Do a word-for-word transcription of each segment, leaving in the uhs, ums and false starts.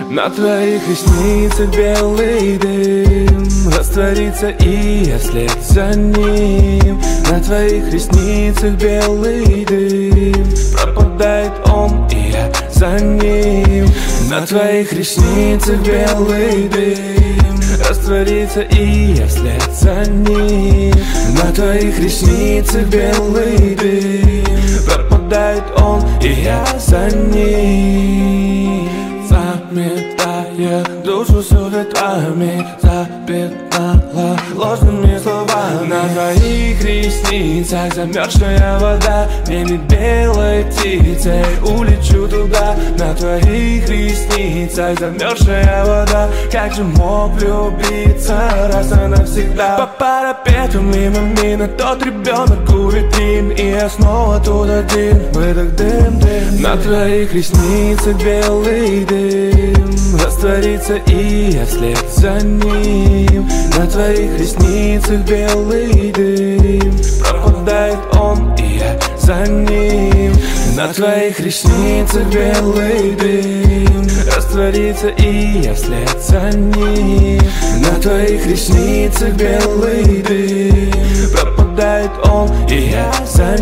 На твоих ресницах белый дым растворится, и я вслед за ним. На твоих ресницах белый дым пропадает он, и я за ним. На твоих ресницах белый дым растворится, и я вслед за ним. На твоих ресницах белый дым пропадает он, и я за ним. Заметая душу суетами, запятнала ложными словами. На твоих ресницах замерзшая вода, в небе белой птицей улечу туда. На твоих ресницах замерзшая вода, как же мог влюбиться раз и навсегда. По парапету мимо мина тот ребенок у витрин, и я снова тут один, выдох дым, дым. На твоих ресницах белый дым растворится, и я вслед за ним. На твоих ресницах белый дым пропадает он, и я за ним. На твоих ресницах белый дым растворится, и я вслед за ним. На твоих ресницах белый дым пропадает он, и я за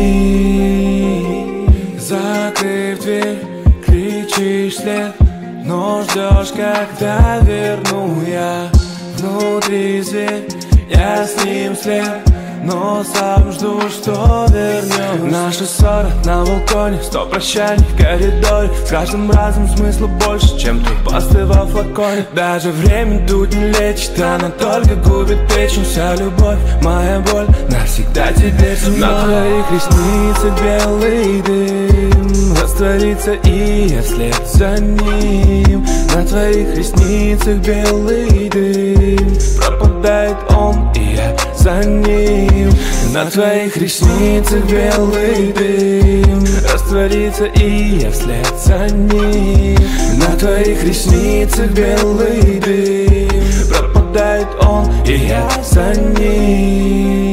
ним. Закрыв дверь, кричишь вслед, но ждешь, когда верну я. Внутри зверь, я с ним слеп, но сам жду, что вернешь. Наша ссора на балконе, сто прощаний в коридоре. С каждым разом смысла больше, чем той пасты во флаконе. Даже время тут не лечит, она только губит печень. Вся любовь, моя боль, навсегда теперь со мной. На твоих ресницах белый дым растворится, и я вслед за ним. На твоих ресницах белый дым пропадает он, и я за ним. На твоих ресницах белый дым растворится, и я вслед за ним. На твоих ресницах белый дым пропадает он, и я за ним.